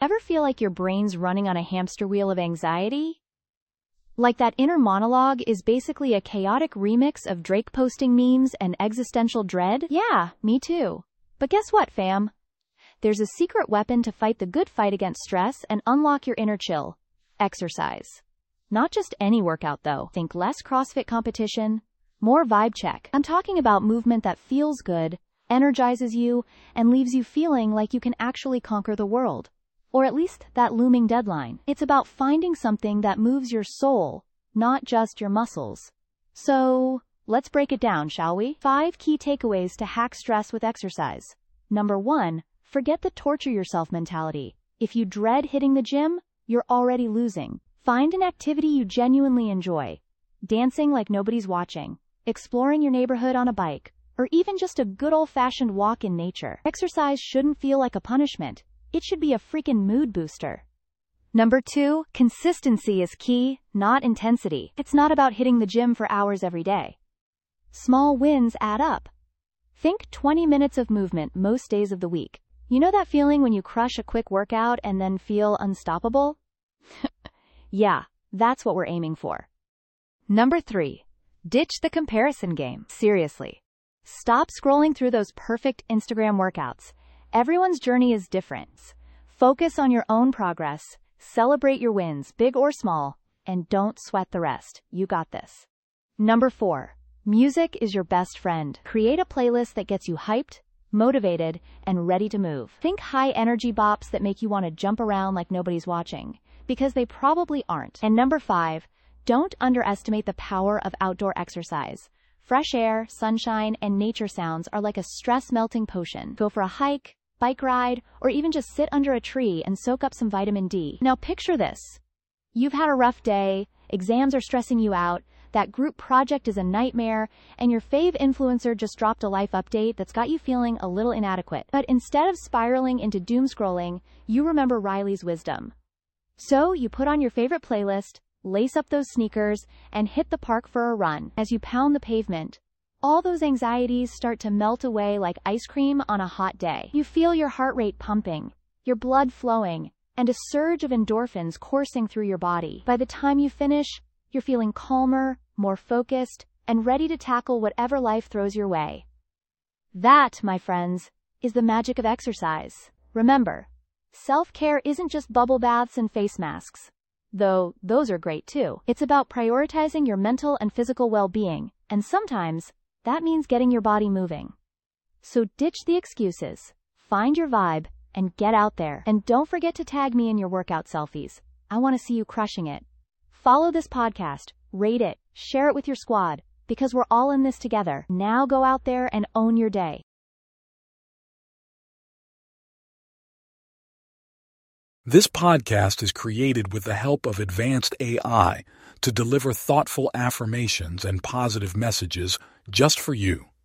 Ever feel like your brain's running on a hamster wheel of anxiety? Like that inner monologue is basically a chaotic remix of Drake posting memes and existential dread? Yeah, me too. But guess what, fam? There's a secret weapon to fight the good fight against stress and unlock your inner chill. Exercise. Not just any workout though. Think less CrossFit competition, more vibe check. I'm talking about movement that feels good, energizes you, and leaves you feeling like you can actually conquer the world. Or at least that looming deadline. It's about finding something that moves your soul, not just your muscles. So, let's break it down, shall we? 5 key takeaways to hack stress with exercise. Number 1, forget the torture yourself mentality. If you dread hitting the gym, you're already losing. Find an activity you genuinely enjoy. Dancing like nobody's watching, exploring your neighborhood on a bike, or even just a good old-fashioned walk in nature. Exercise shouldn't feel like a punishment. It should be a freaking mood booster. Number 2, consistency is key, not intensity. It's not about hitting the gym for hours every day. Small wins add up. Think 20 minutes of movement most days of the week. You know that feeling when you crush a quick workout and then feel unstoppable? Yeah, that's what we're aiming for. Number 3, ditch the comparison game. Seriously. Stop scrolling through those perfect Instagram workouts. Everyone's journey is different. Focus on your own progress, celebrate your wins, big or small, and don't sweat the rest. You got this. Number 4, music is your best friend. Create a playlist that gets you hyped, motivated, and ready to move. Think high-energy bops that make you want to jump around like nobody's watching, because they probably aren't. And number 5, don't underestimate the power of outdoor exercise. Fresh air, sunshine, and nature sounds are like a stress-melting potion. Go for a hike, bike ride, or even just sit under a tree and soak up some vitamin D. Now picture this. You've had a rough day, exams are stressing you out, that group project is a nightmare, and your fave influencer just dropped a life update that's got you feeling a little inadequate. But instead of spiraling into doom scrolling, you remember Riley's wisdom. So you put on your favorite playlist, lace up those sneakers, and hit the park for a run. As you pound the pavement, all those anxieties start to melt away like ice cream on a hot day. You feel your heart rate pumping, your blood flowing, and a surge of endorphins coursing through your body. By the time you finish, you're feeling calmer, more focused, and ready to tackle whatever life throws your way. That, my friends, is the magic of exercise. Remember, self-care isn't just bubble baths and face masks, though those are great too. It's about prioritizing your mental and physical well-being, and sometimes that means getting your body moving. So ditch the excuses, find your vibe, and get out there. And don't forget to tag me in your workout selfies. I want to see you crushing it. Follow this podcast, rate it, share it with your squad, because we're all in this together. Now go out there and own your day. This podcast is created with the help of advanced AI to deliver thoughtful affirmations and positive messages just for you.